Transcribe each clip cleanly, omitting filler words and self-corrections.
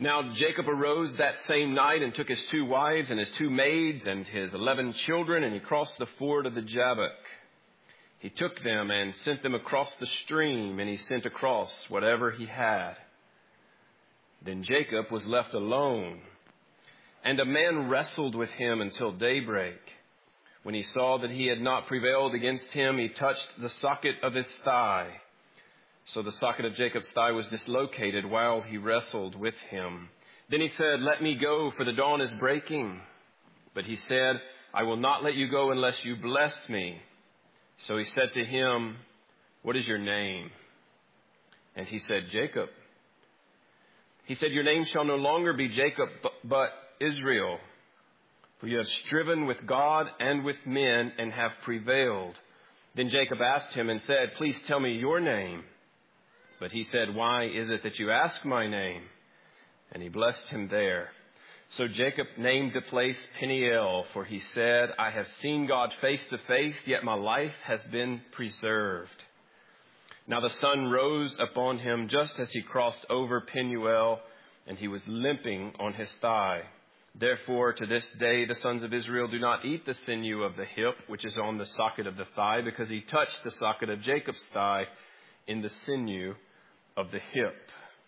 Now Jacob arose that same night and took his 2 wives and his 2 maids and his 11 children, and he crossed the ford of the Jabbok. He took them and sent them across the stream, and he sent across whatever he had. Then Jacob was left alone, and a man wrestled with him until daybreak. When he saw that he had not prevailed against him, he touched the socket of his thigh. So the socket of Jacob's thigh was dislocated while he wrestled with him. Then he said, "Let me go, for the dawn is breaking." But he said, "I will not let you go unless you bless me." So he said to him, "What is your name?" And he said, "Jacob." He said, "Your name shall no longer be Jacob, but Israel. For you have striven with God and with men and have prevailed." Then Jacob asked him and said, "Please tell me your name." But he said, "Why is it that you ask my name?" And he blessed him there. So Jacob named the place Peniel, for he said, "I have seen God face to face, yet my life has been preserved." Now the sun rose upon him just as he crossed over Peniel, and he was limping on his thigh. Therefore, to this day, the sons of Israel do not eat the sinew of the hip, which is on the socket of the thigh, because he touched the socket of Jacob's thigh in the sinew of the hip.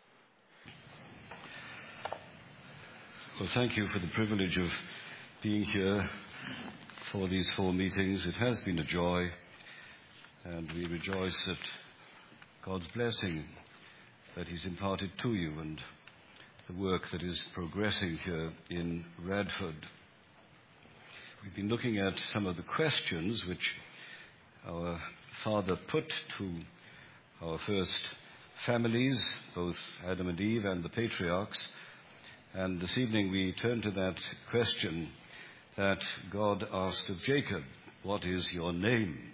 Well, thank you for the privilege of being here for these 4 meetings. It has been a joy, and we rejoice at God's blessing that He's imparted to you and the work that is progressing here in Radford. We've been looking at some of the questions which our Father put to our first families, both Adam and Eve and the patriarchs. And this evening we turn to that question that God asked of Jacob, "What is your name?"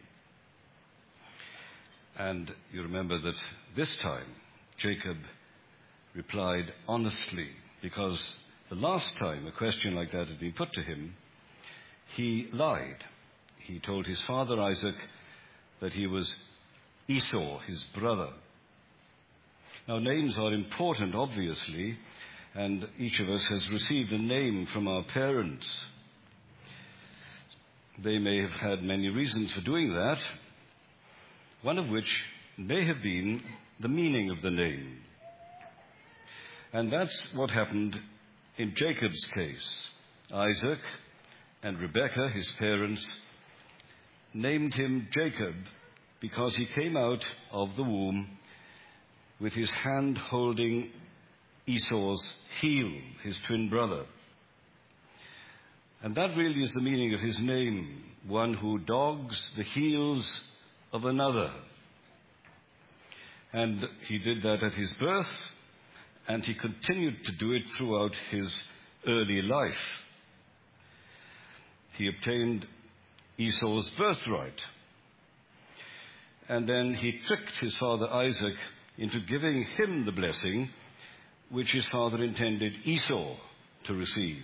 And you remember that this time Jacob replied honestly, because the last time a question like that had been put to him, he lied. He told his father Isaac that he was Esau, his brother. Now, names are important, obviously, and each of us has received a name from our parents. They may have had many reasons for doing that, one of which may have been the meaning of the name. And that's what happened in Jacob's case. Isaac and Rebekah, his parents, named him Jacob because he came out of the womb with his hand holding Esau's heel, his twin brother. And that really is the meaning of his name, one who dogs the heels of another. And he did that at his birth, and he continued to do it throughout his early life. He obtained Esau's birthright, and then he tricked his father Isaac into giving him the blessing which his father intended Esau to receive.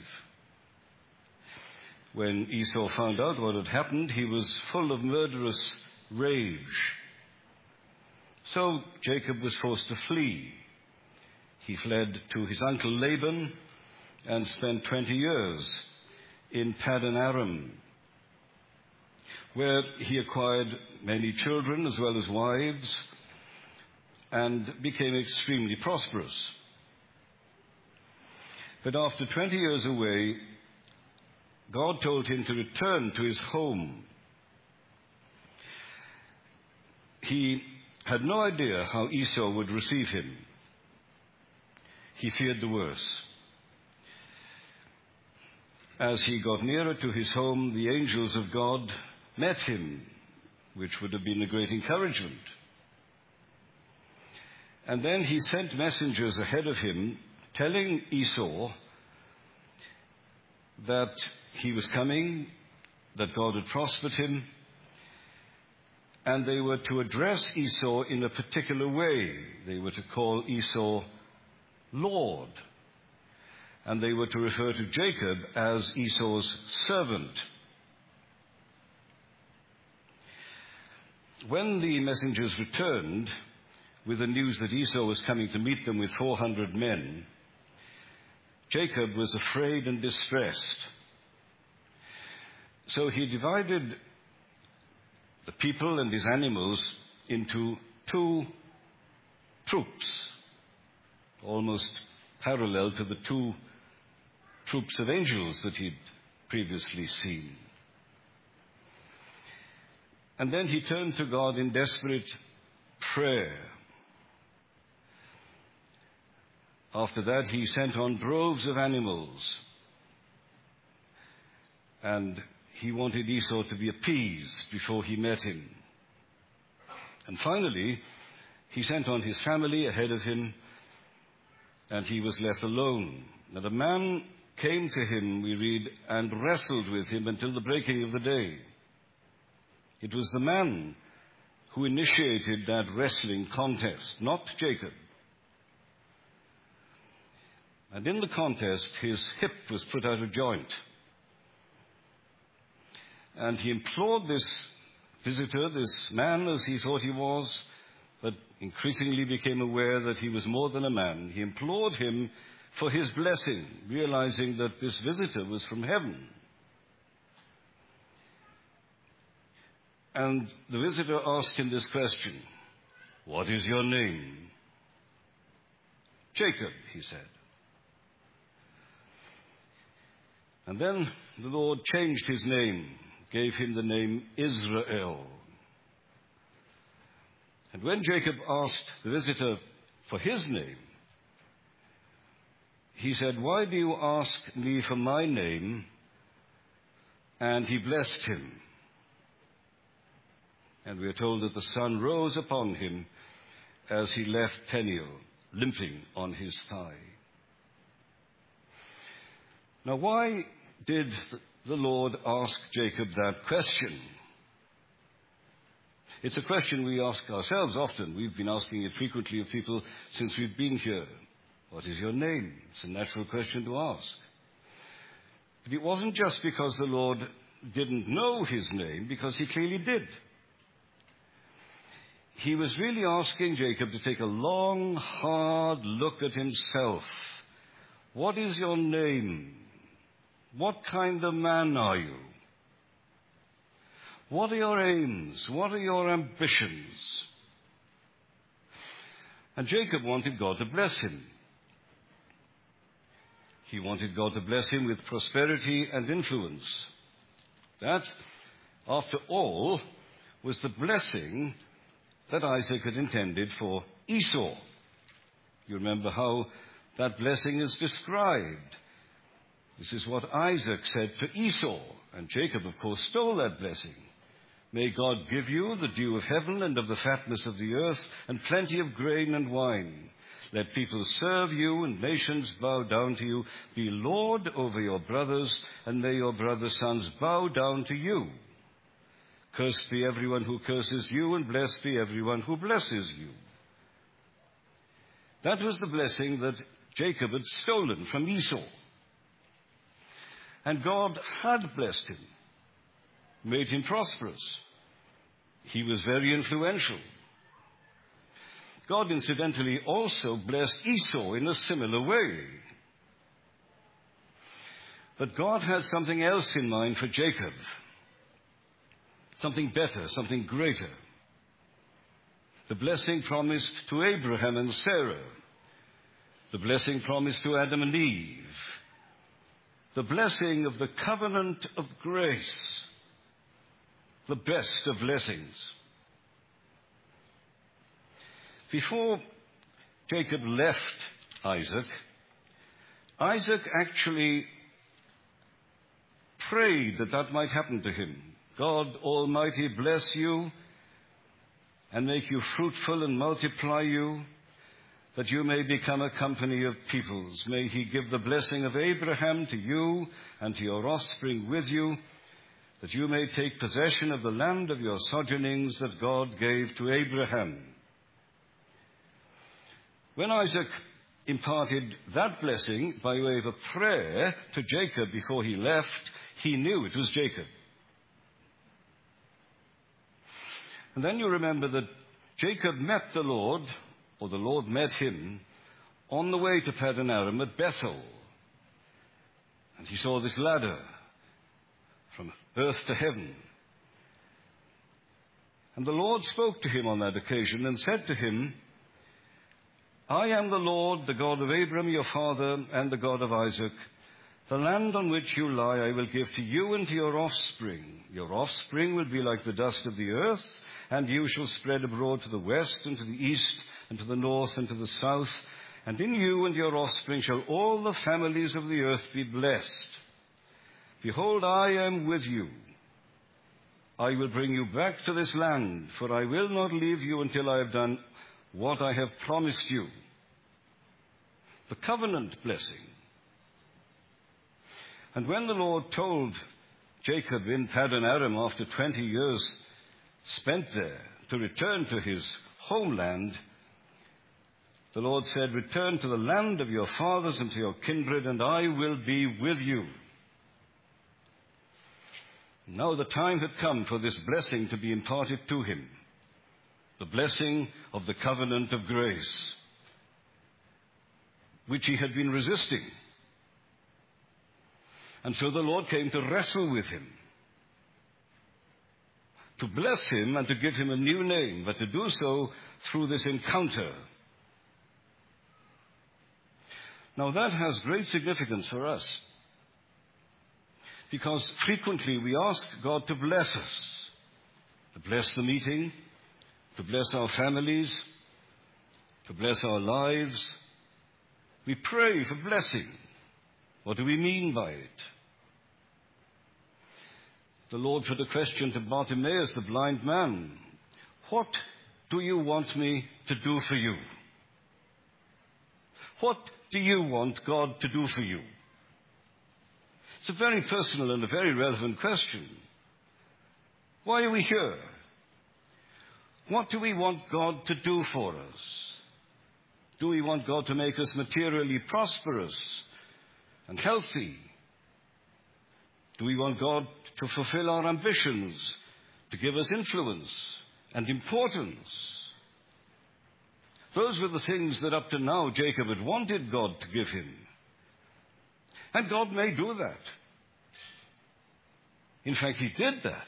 When Esau found out what had happened, he was full of murderous rage. So Jacob was forced to flee. He fled to his uncle Laban and spent 20 years in Paddan Aram, where he acquired many children as well as wives and became extremely prosperous. But after 20 years away, God told him to return to his home. He had no idea how Esau would receive him. He feared the worst. As he got nearer to his home, the angels of God met him, which would have been a great encouragement. And then he sent messengers ahead of him, telling Esau that he was coming, that God had prospered him, and they were to address Esau in a particular way. They were to call Esau Lord, and they were to refer to Jacob as Esau's servant. When the messengers returned with the news that Esau was coming to meet them with 400 men, Jacob was afraid and distressed. So he divided the people and his animals into two troops, almost parallel to the two troops of angels that he'd previously seen. And then he turned to God in desperate prayer. After that, he sent on droves of animals, and he wanted Esau to be appeased before he met him. And finally, he sent on his family ahead of him, and he was left alone. Now the man came to him, we read, and wrestled with him until the breaking of the day. It was the man who initiated that wrestling contest, not Jacob. And in the contest, his hip was put out of joint. And he implored this visitor, this man as he thought he was, but increasingly became aware that he was more than a man. He implored him for his blessing, realizing that this visitor was from heaven. And the visitor asked him this question, "What is your name?" "Jacob," he said. And then the Lord changed his name, gave him the name Israel. And when Jacob asked the visitor for his name, he said, "Why do you ask me for my name?" And he blessed him. And we are told that the sun rose upon him as he left Peniel, limping on his thigh. Now, why did the Lord ask Jacob that question? It's a question we ask ourselves often. We've been asking it frequently of people since we've been here. What is your name? It's a natural question to ask. But it wasn't just because the Lord didn't know his name, because he clearly did. He was really asking Jacob to take a long, hard look at himself. What is your name? What kind of man are you? What are your aims? What are your ambitions? And Jacob wanted God to bless him. He wanted God to bless him with prosperity and influence. That, after all, was the blessing that Isaac had intended for Esau. You remember how that blessing is described. This is what Isaac said to Esau, and Jacob, of course, stole that blessing. "May God give you the dew of heaven and of the fatness of the earth, and plenty of grain and wine. Let people serve you and nations bow down to you. Be Lord over your brothers, and may your brothers' sons bow down to you. Cursed be everyone who curses you, and blessed be everyone who blesses you." That was the blessing that Jacob had stolen from Esau. And God had blessed him, made him prosperous. He was very influential. God, incidentally, also blessed Esau in a similar way. But God had something else in mind for Jacob. Something better, something greater. The blessing promised to Abraham and Sarah. The blessing promised to Adam and Eve. The blessing of the covenant of grace. The best of blessings. Before Jacob left Isaac, Isaac actually prayed that might happen to him. "God Almighty bless you and make you fruitful and multiply you, that you may become a company of peoples. May he give the blessing of Abraham to you and to your offspring with you, that you may take possession of the land of your sojournings that God gave to Abraham." When Isaac imparted that blessing by way of a prayer to Jacob before he left, he knew it was Jacob. And then you remember that Jacob met the Lord, or the Lord met him, on the way to Paddan Aram at Bethel. He saw this ladder from earth to heaven. And the Lord spoke to him on that occasion and said to him, I am the Lord, the God of Abraham your father, and the God of Isaac. The land on which you lie I will give to you and to your offspring. Your offspring will be like the dust of the earth, and you shall spread abroad to the west and to the east and to the north and to the south. And in you and your offspring shall all the families of the earth be blessed. Behold, I am with you. I will bring you back to this land, for I will not leave you until I have done what I have promised you. The covenant blessing. And when the Lord told Jacob in Paddan Aram, after 20 years spent there, to return to his homeland, the Lord said, return to the land of your fathers and to your kindred, and I will be with you. Now the time had come for this blessing to be imparted to him, the blessing of the covenant of grace, which he had been resisting. And so the Lord came to wrestle with him, to bless him and to give him a new name, but to do so through this encounter. Now that has great significance for us, because frequently we ask God to bless us, to bless the meeting, to bless our families, to bless our lives. We pray for blessing. What do we mean by it? The Lord put a question to Bartimaeus, the blind man. What do you want me to do for you? What do you want God to do for you? It's a very personal and a very relevant question. Why are we here? What do we want God to do for us? Do we want God to make us materially prosperous and healthy? Do we want God to fulfill our ambitions, to give us influence and importance? Those were the things that up to now Jacob had wanted God to give him. And God may do that. In fact, he did that.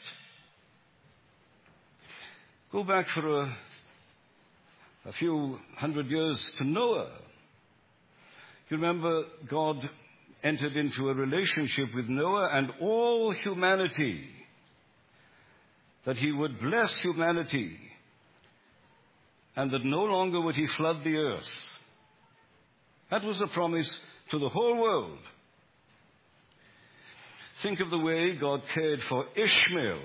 Go back for a few hundred years to Noah. You remember God entered into a relationship with Noah and all humanity, that he would bless humanity, and that no longer would he flood the earth. That was a promise to the whole world. Think of the way God cared for Ishmael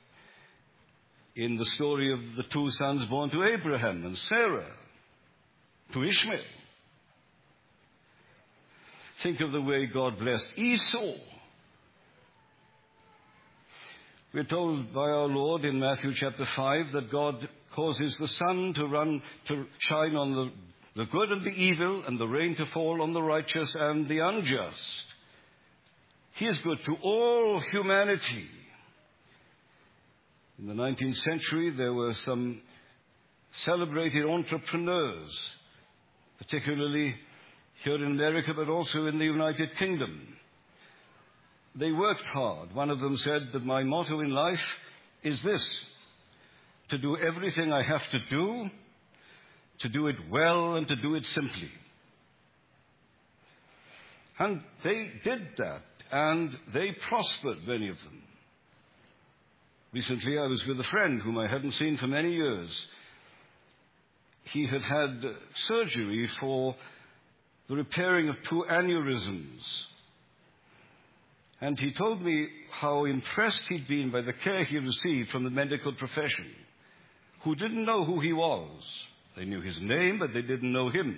in the story of the two sons born to Abraham and Sarah, to Ishmael. Think of the way God blessed Esau. We're told by our Lord in Matthew chapter 5 that God causes the sun to shine on the good and the evil, and the rain to fall on the righteous and the unjust. He is good to all humanity. In the 19th century, there were some celebrated entrepreneurs, particularly here in America, but also in the United Kingdom. They worked hard. One of them said that my motto in life is this: to do everything I have to do it well, and to do it simply. And they did that, and they prospered, many of them. Recently, I was with a friend whom I hadn't seen for many years. He had had surgery for the repairing of 2 aneurysms. And he told me how impressed he'd been by the care he received from the medical profession, who didn't know who he was. They knew his name, but they didn't know him.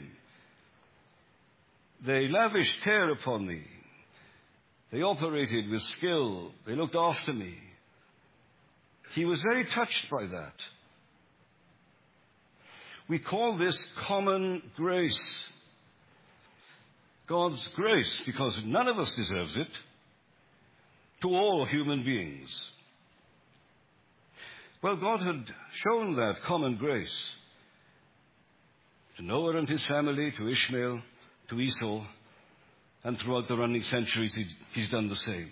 They lavished care upon me. They operated with skill. They looked after me. He was very touched by that. We call this common grace. God's grace, because none of us deserves it, to all human beings. Well, God had shown that common grace to Noah and his family, to Ishmael, to Esau, And throughout the running centuries, he's done the same.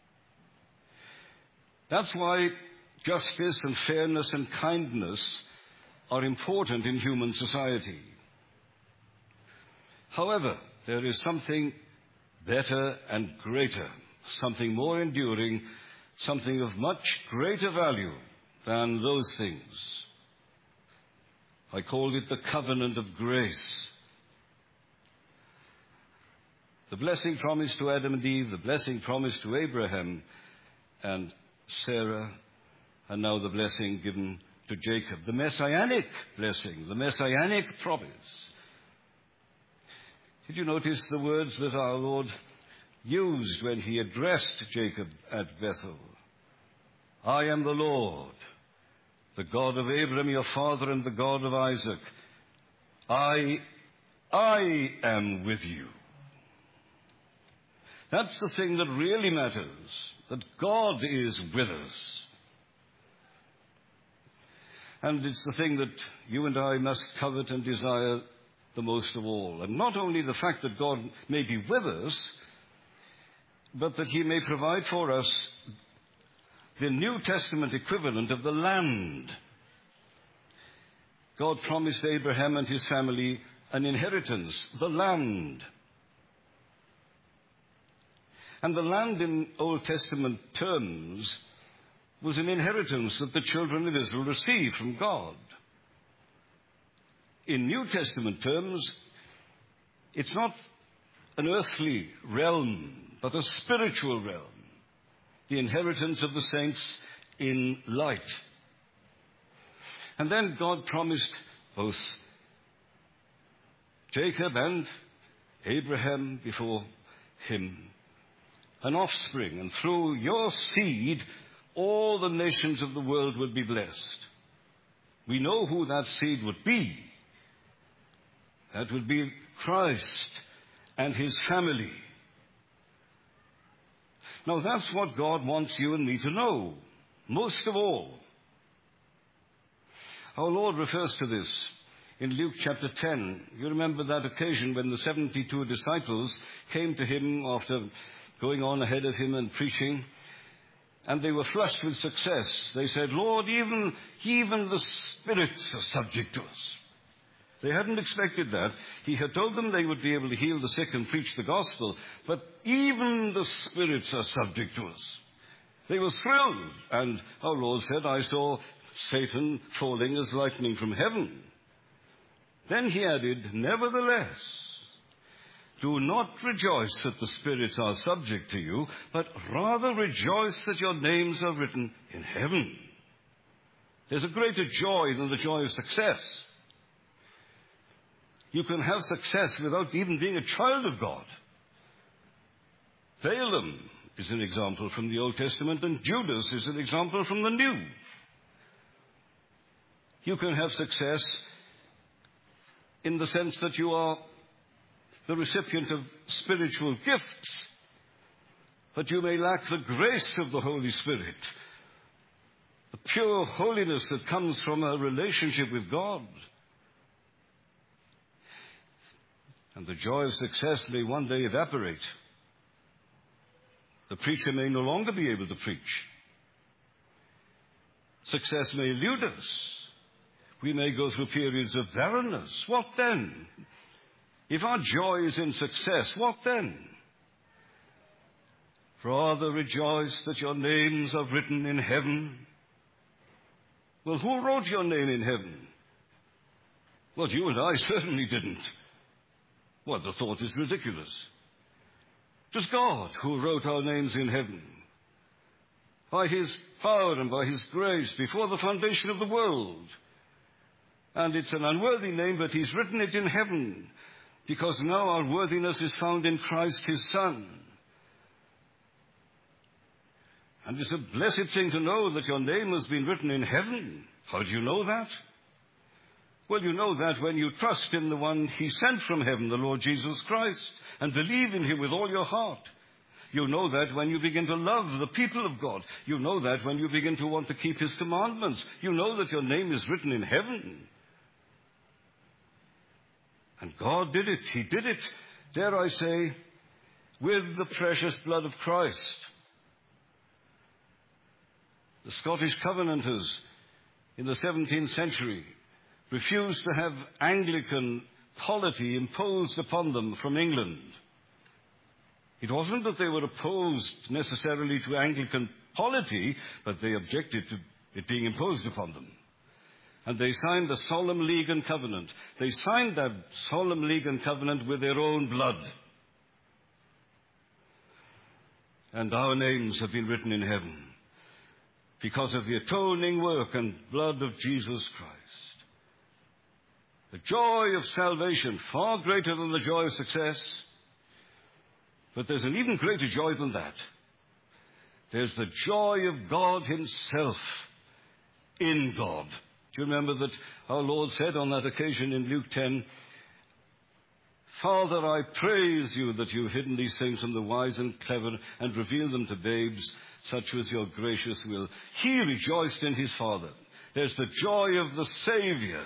That's why justice and fairness and kindness are important in human society. However, there is something better and greater, something more enduring, something of much greater value than those things. I called it the covenant of grace. The blessing promised to Adam and Eve, the blessing promised to Abraham and Sarah, and now the blessing given to Jacob. The messianic blessing, the messianic promise. Did you notice the words that our Lord used when he addressed Jacob at Bethel? I am the Lord, the God of Abraham your father and the God of Isaac. I am with you. That's the thing that really matters, that God is with us. And it's the thing that you and I must covet and desire the most of all. And not only the fact that God may be with us, but that he may provide for us the New Testament equivalent of the land. God promised Abraham and his family an inheritance, the land. And the land in Old Testament terms was an inheritance that the children of Israel received from God. In New Testament terms, it's not an earthly realm, but a spiritual realm, the inheritance of the saints in light. And then God promised both Jacob and Abraham before him an offspring, and through your seed all the nations of the world would be blessed. We know who that seed would be. That would be Christ and his family. Now that's what God wants you and me to know, most of all. Our Lord refers to this in Luke chapter 10. You remember that occasion when the 72 disciples came to him after going on ahead of him and preaching, and they were flushed with success. They said, Lord, even the spirits are subject to us. They hadn't expected that. He had told them they would be able to heal the sick and preach the gospel, but even the spirits are subject to us. They were thrilled, and our Lord said, I saw Satan falling as lightning from heaven. Then he added, nevertheless, do not rejoice that the spirits are subject to you, but rather rejoice that your names are written in heaven. There's a greater joy than the joy of success. You can have success without even being a child of God. Balaam is an example from the Old Testament, and Judas is an example from the New. You can have success in the sense that you are the recipient of spiritual gifts, but you may lack the grace of the Holy Spirit, the pure holiness that comes from a relationship with God. And the joy of success may one day evaporate. The preacher may no longer be able to preach. Success may elude us. We may go through periods of barrenness. What then? If our joy is in success, what then? Rather rejoice that your names are written in heaven. Well, who wrote your name in heaven? Well, you and I certainly didn't. Well, the thought is ridiculous. It was God who wrote our names in heaven. By his power and by his grace before the foundation of the world. And it's an unworthy name, but he's written it in heaven. Because now our worthiness is found in Christ his Son. And it's a blessed thing to know that your name has been written in heaven. How do you know that? Well, you know that when you trust in the one he sent from heaven, the Lord Jesus Christ, and believe in him with all your heart. You know that when you begin to love the people of God. You know that when you begin to want to keep his commandments. You know that your name is written in heaven. And God did it. He did it, dare I say, with the precious blood of Christ. The Scottish Covenanters in the 17th century refused to have Anglican polity imposed upon them from England. It wasn't that they were opposed necessarily to Anglican polity, but they objected to it being imposed upon them. And they signed the Solemn League and Covenant. They signed that Solemn League and Covenant with their own blood. And our names have been written in heaven because of the atoning work and blood of Jesus Christ. The joy of salvation, far greater than the joy of success. But there's an even greater joy than that. There's the joy of God himself in God. Do you remember that our Lord said on that occasion in Luke 10, Father, I praise you that you've hidden these things from the wise and clever and revealed them to babes. Such was your gracious will. He rejoiced in his Father. There's the joy of the Savior.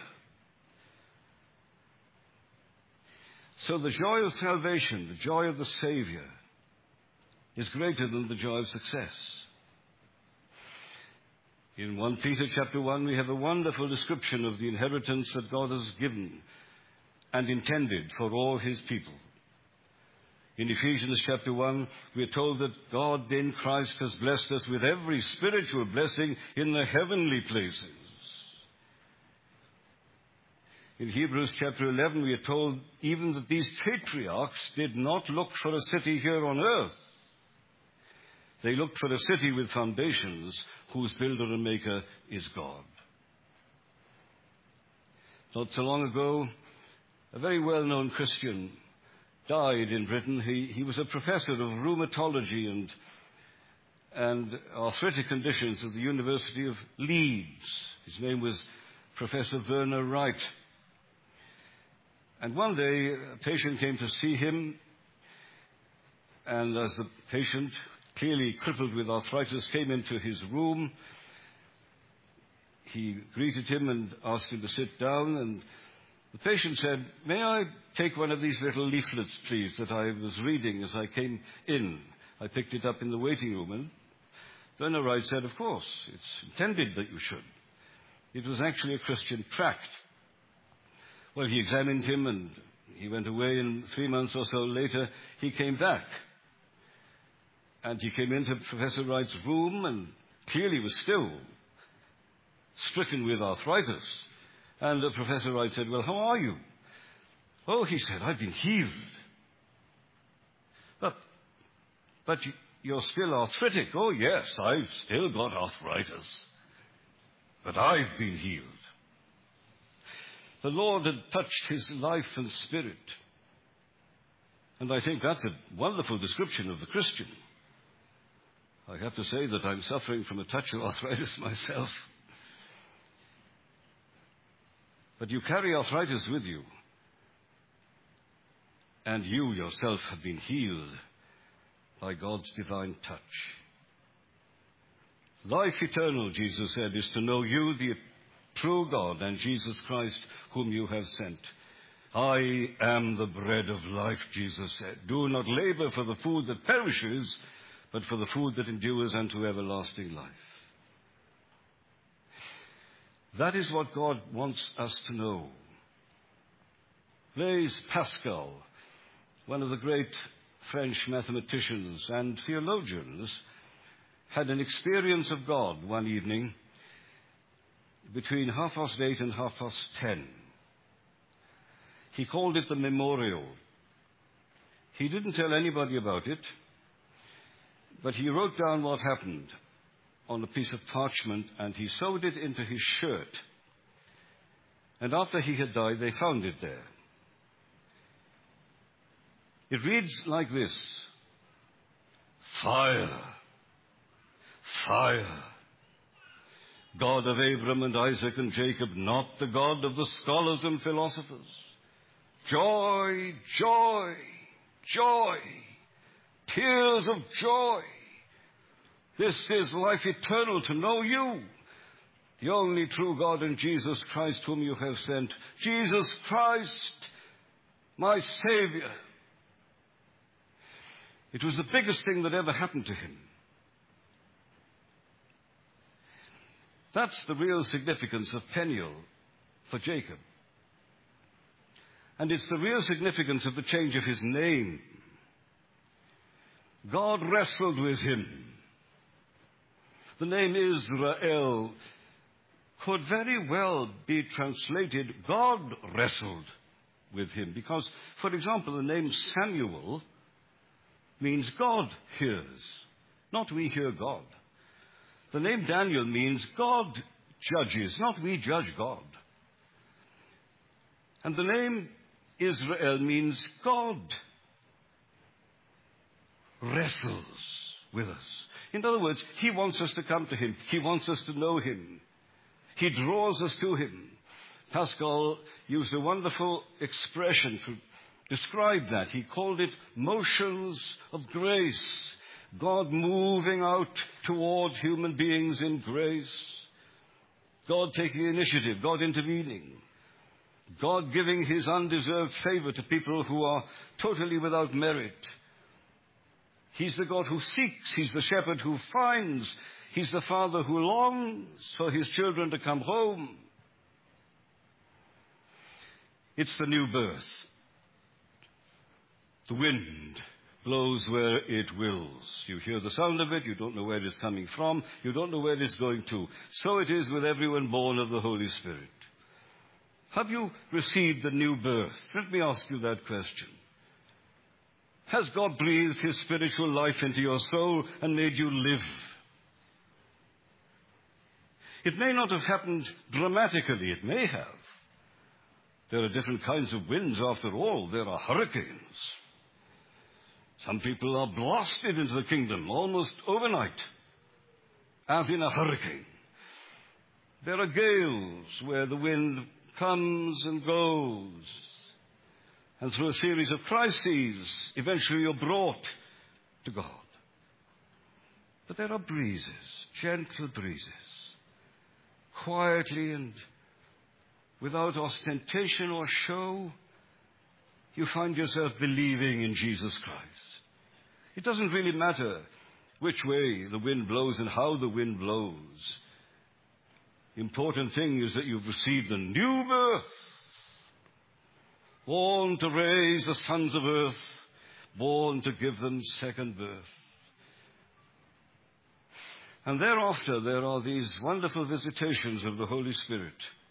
So the joy of salvation, the joy of the Savior, is greater than the joy of success. In 1 Peter chapter 1, we have a wonderful description of the inheritance that God has given and intended for all his people. In Ephesians chapter 1, we are told that God in Christ has blessed us with every spiritual blessing in the heavenly places. In Hebrews chapter 11, we are told even that these patriarchs did not look for a city here on earth. They looked for a city with foundations whose builder and maker is God. Not so long ago, a very well-known Christian died in Britain. He was a professor of rheumatology and arthritic conditions at the University of Leeds. His name was Professor Werner Wright. And one day, a patient came to see him, and as the patient, clearly crippled with arthritis, came into his room, he greeted him and asked him to sit down, and the patient said, "May I take one of these little leaflets, please, that I was reading as I came in?" I picked it up in the waiting room, and Werner Wright said, "Of course, it's intended that you should." It was actually a Christian tract. Well, he examined him, and he went away, and 3 months or so later, he came back. And he came into Professor Wright's room, and clearly was still stricken with arthritis. And Professor Wright said, "Well, how are you?" "Oh," he said, "I've been healed." But you're still arthritic." "Oh, yes, I've still got arthritis. But I've been healed." The Lord had touched his life and spirit. And I think that's a wonderful description of the Christian. I have to say that I'm suffering from a touch of arthritis myself. But you carry arthritis with you. And you yourself have been healed by God's divine touch. Life eternal, Jesus said, is to know you, the true God, and Jesus Christ, whom you have sent. I am the bread of life, Jesus said. Do not labor for the food that perishes, but for the food that endures unto everlasting life. That is what God wants us to know. Blaise Pascal, one of the great French mathematicians and theologians, had an experience of God one evening between 8:30 and 10:30. He called it the memorial. He didn't tell anybody about it, but he wrote down what happened on a piece of parchment, and he sewed it into his shirt. And after he had died, they found it there. It reads like this: "Fire, fire. God of Abraham and Isaac and Jacob, not the God of the scholars and philosophers. Joy, joy, joy, tears of joy. This is life eternal, to know you, the only true God, and Jesus Christ whom you have sent. Jesus Christ, my Savior." It was the biggest thing that ever happened to him. That's the real significance of Peniel for Jacob. And it's the real significance of the change of his name. God wrestled with him. The name Israel could very well be translated, God wrestled with him. Because, for example, the name Samuel means God hears, not we hear God. The name Daniel means God judges, not we judge God. And the name Israel means God wrestles with us. In other words, he wants us to come to him. He wants us to know him. He draws us to him. Pascal used a wonderful expression to describe that. He called it motions of grace. God moving out toward human beings in grace. God taking the initiative. God intervening. God giving his undeserved favor to people who are totally without merit. He's the God who seeks. He's the shepherd who finds. He's the father who longs for his children to come home. It's the new birth. The wind blows where it wills. You hear the sound of it. You don't know where it's coming from. You don't know where it's going to. So it is with everyone born of the Holy Spirit. Have you received the new birth? Let me ask you that question. Has God breathed his spiritual life into your soul and made you live? It may not have happened dramatically. It may have. There are different kinds of winds after all. There are hurricanes. Some people are blasted into the kingdom almost overnight, as in a hurricane. There are gales where the wind comes and goes. And through a series of crises, eventually you're brought to God. But there are breezes, gentle breezes. Quietly and without ostentation or show, you find yourself believing in Jesus Christ. It doesn't really matter which way the wind blows and how the wind blows. The important thing is that you've received a new birth, born to raise the sons of earth, born to give them second birth. And thereafter there are these wonderful visitations of the Holy Spirit.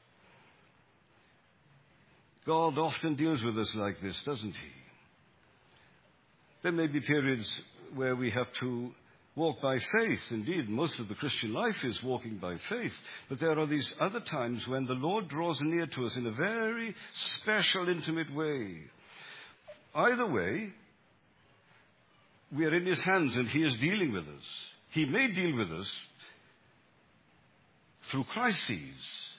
God often deals with us like this, doesn't he? There may be periods where we have to walk by faith. Indeed, most of the Christian life is walking by faith. But there are these other times when the Lord draws near to us in a very special, intimate way. Either way, we are in his hands and he is dealing with us. He may deal with us through crises.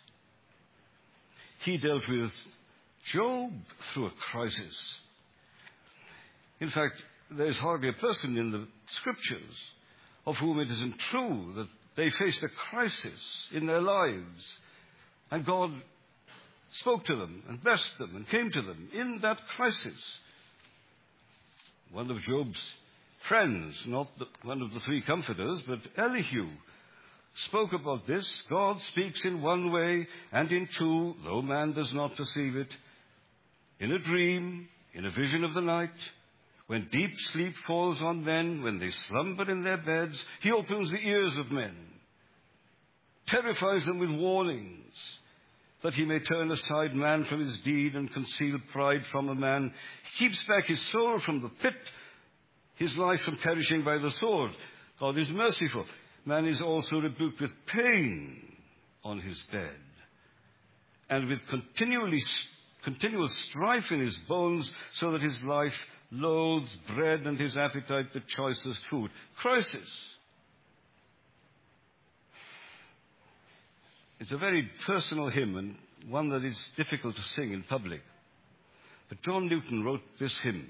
He dealt with Job through a crisis. In fact, there is hardly a person in the Scriptures of whom it isn't true that they faced a crisis in their lives, and God spoke to them and blessed them and came to them in that crisis. One of Job's friends, not one of the three comforters, but Elihu, spoke about this. God speaks in one way and in two, though man does not perceive it. In a dream, in a vision of the night, when deep sleep falls on men, when they slumber in their beds, he opens the ears of men, terrifies them with warnings, that he may turn aside man from his deed and conceal pride from a man. He keeps back his soul from the pit, his life from perishing by the sword. God is merciful. Man is also rebuked with pain on his bed, and with continual strife in his bones, so that his life loathes bread and his appetite the choicest food. Crisis. It's a very personal hymn and one that is difficult to sing in public. But John Newton wrote this hymn.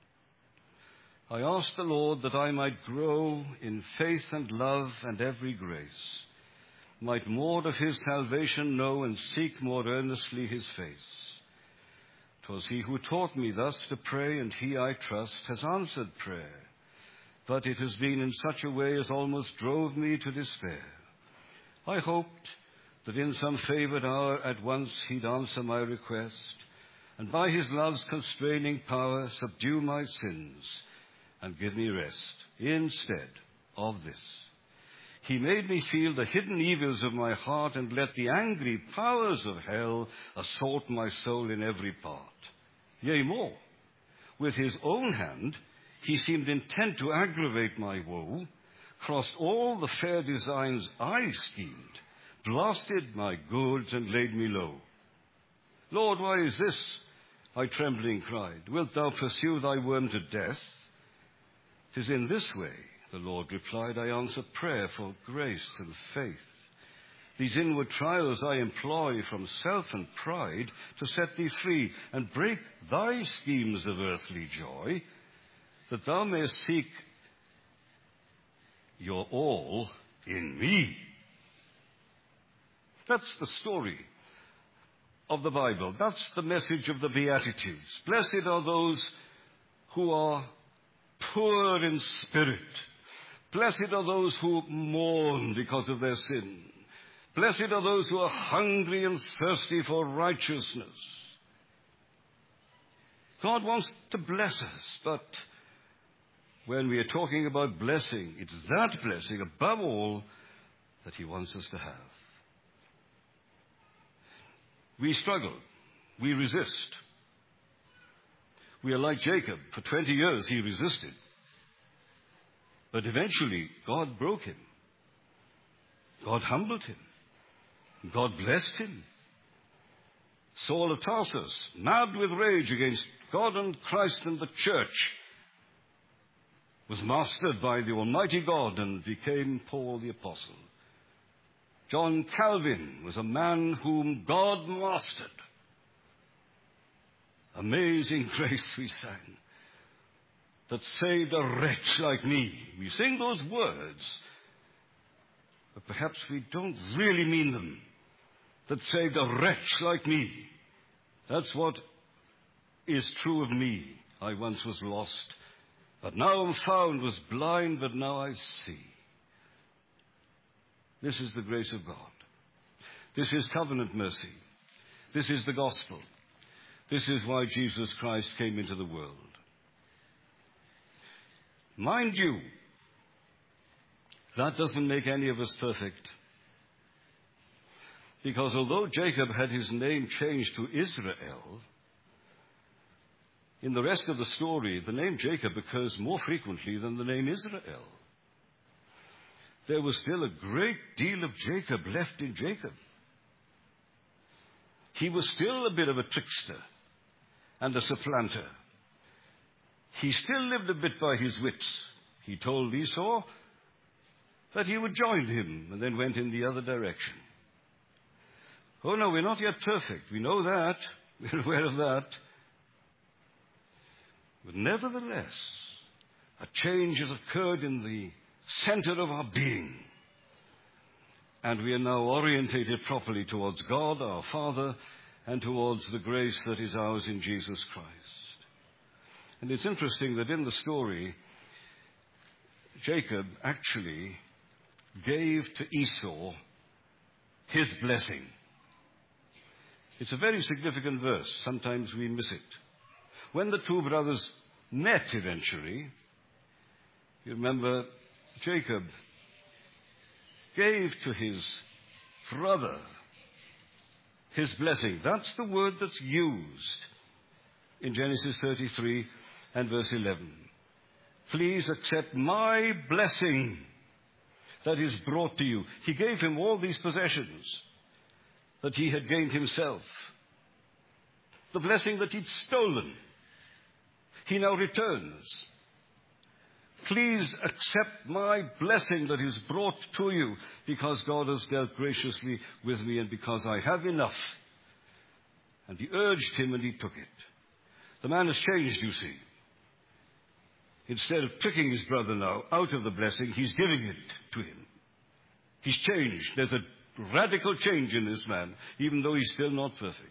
I asked the Lord that I might grow in faith and love and every grace, might more of his salvation know and seek more earnestly his face. 'Twas he who taught me thus to pray, and he, I trust, has answered prayer. but it has been in such a way as almost drove me to despair. I hoped that in some favored hour at once he'd answer my request, and by his love's constraining power subdue my sins and give me rest. Instead of this, he made me feel the hidden evils of my heart and let the angry powers of hell assault my soul in every part. Yea, more, with his own hand he seemed intent to aggravate my woe, crossed all the fair designs I schemed, blasted my goods and laid me low. Lord, why is this? I trembling cried. Wilt thou pursue thy worm to death? 'Tis in this way, the Lord replied, I answer prayer for grace and faith. These inward trials I employ from self and pride to set thee free and break thy schemes of earthly joy, that thou mayest seek your all in me. That's the story of the Bible. That's the message of the Beatitudes. Blessed are those who are poor in spirit. Blessed are those who mourn because of their sin. Blessed are those who are hungry and thirsty for righteousness. God wants to bless us, but when we are talking about blessing, it's that blessing above all that he wants us to have. We struggle. We resist. We are like Jacob. For 20 years he resisted. But eventually God broke him. God humbled him. God blessed him. Saul of Tarsus, mad with rage against God and Christ and the church, was mastered by the Almighty God and became Paul the Apostle. John Calvin was a man whom God mastered. Amazing grace, we sang, that saved a wretch like me. We sing those words, but perhaps we don't really mean them. That saved a wretch like me. That's what is true of me. I once was lost, but now am found, was blind, but now I see. This is the grace of God. This is covenant mercy. This is the gospel. This is why Jesus Christ came into the world. Mind you, that doesn't make any of us perfect. Because although Jacob had his name changed to Israel, in the rest of the story, the name Jacob occurs more frequently than the name Israel. There was still a great deal of Jacob left in Jacob. He was still a bit of a trickster and a supplanter. He still lived a bit by his wits. He told Esau that he would join him and then went in the other direction. Oh no, we're not yet perfect. We know that. We're aware of that. But nevertheless, a change has occurred in the center of our being. And we are now orientated properly towards God, our Father, and towards the grace that is ours in Jesus Christ. And it's interesting that in the story, Jacob actually gave to Esau his blessing. It's a very significant verse. Sometimes we miss it. When the two brothers met eventually, you remember Jacob gave to his brother his blessing. That's the word that's used in Genesis 33 and verse 11. Please accept my blessing that is brought to you. He gave him all these possessions that he had gained himself. The blessing that he'd stolen, he now returns. Please accept my blessing that is brought to you, because God has dealt graciously with me and because I have enough. And he urged him and he took it. The man has changed, you see. Instead of tricking his brother now out of the blessing, he's giving it to him. He's changed. There's a radical change in this man, even though he's still not perfect.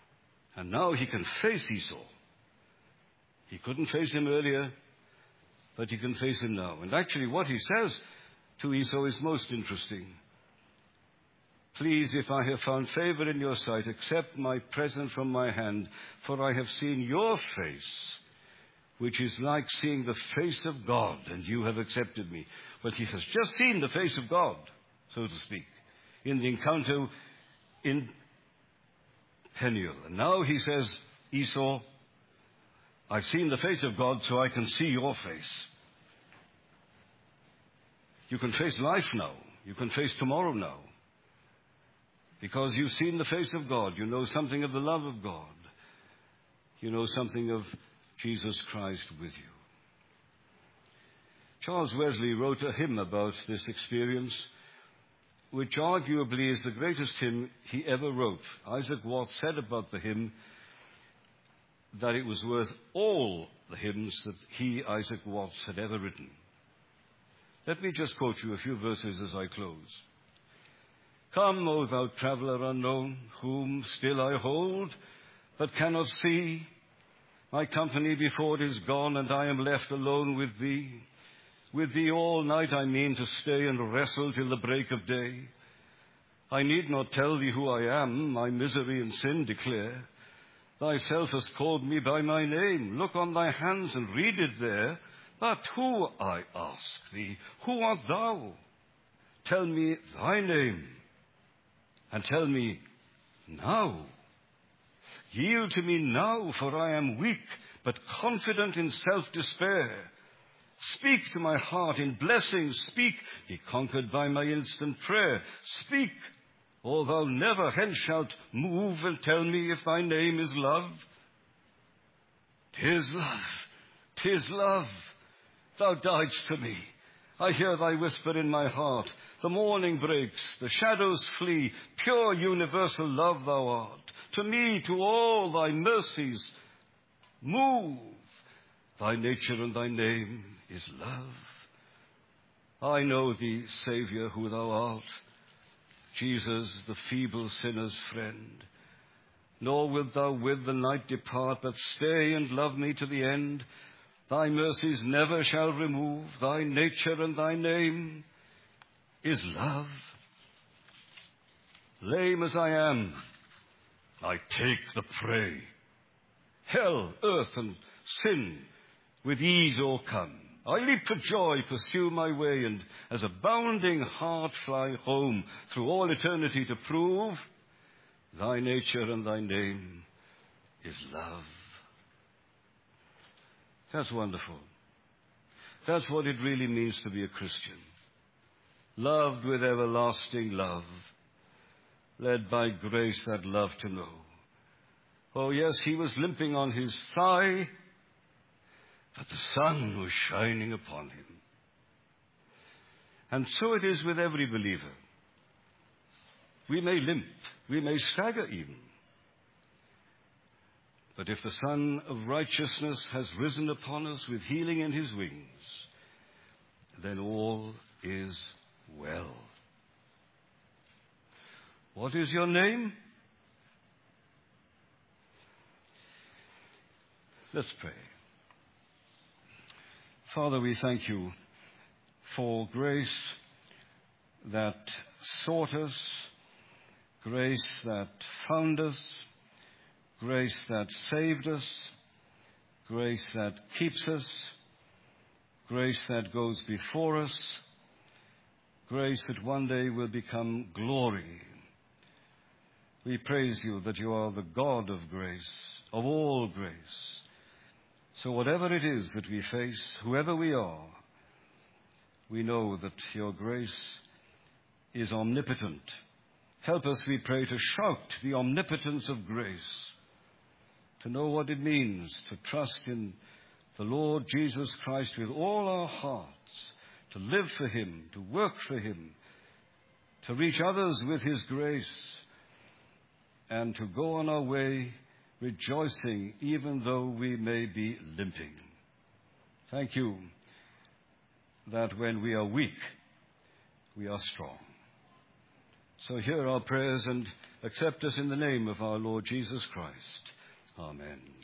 And now he can face Esau. He couldn't face him earlier, but you can face him now. And actually what he says to Esau is most interesting. Please, if I have found favor in your sight, accept my present from my hand, for I have seen your face, which is like seeing the face of God, and you have accepted me. But he has just seen the face of God, so to speak, in the encounter in Peniel. And now he says, Esau, I've seen the face of God, so I can see your face. You can face life now. You can face tomorrow now. Because you've seen the face of God. You know something of the love of God. You know something of Jesus Christ with you. Charles Wesley wrote a hymn about this experience, which arguably is the greatest hymn he ever wrote. Isaac Watts said about the hymn that it was worth all the hymns that he, Isaac Watts, had ever written. Let me just quote you a few verses as I close. Come, O thou traveller unknown, whom still I hold, but cannot see. My company before is gone, and I am left alone with thee. With thee all night I mean to stay and wrestle till the break of day. I need not tell thee who I am, my misery and sin declare. Thyself hast called me by my name. Look on thy hands and read it there. But who, I ask thee, who art thou? Tell me thy name, and tell me now. Yield to me now, for I am weak, but confident in self-despair. Speak to my heart in blessings, speak, be conquered by my instant prayer. Speak, or thou never hence shalt move, and tell me if thy name is love. 'Tis love, 'tis love. Thou diedst for me. I hear thy whisper in my heart. The morning breaks, the shadows flee. Pure universal love thou art. To me, to all thy mercies, move. Thy nature and thy name is love. I know thee, Saviour, who thou art. Jesus, the feeble sinner's friend. Nor wilt thou with the night depart, but stay and love me to the end. Thy mercies never shall remove. Thy nature and thy name is love. Lame as I am, I take the prey. Hell, earth, and sin with ease o'ercome. I leap for joy, pursue my way, and as a bounding heart fly home through all eternity to prove thy nature and thy name is love. That's wonderful. That's what it really means to be a Christian. Loved with everlasting love, led by grace that love to know. Oh yes, he was limping on his thigh, but the sun was shining upon him. And so it is with every believer. We may limp, we may stagger even. But if the Son of Righteousness has risen upon us with healing in his wings, then all is well. What is your name? Let's pray. Father, we thank you for grace that sought us, grace that found us, grace that saved us, grace that keeps us, grace that goes before us, grace that one day will become glory. We praise you that you are the God of grace, of all grace. So whatever it is that we face, whoever we are, we know that your grace is omnipotent. Help us, we pray, to shout the omnipotence of grace, to know what it means to trust in the Lord Jesus Christ with all our hearts, to live for him, to work for him, to reach others with his grace, and to go on our way rejoicing even though we may be limping. Thank you that when we are weak, we are strong. So hear our prayers and accept us in the name of our Lord Jesus Christ. Amen.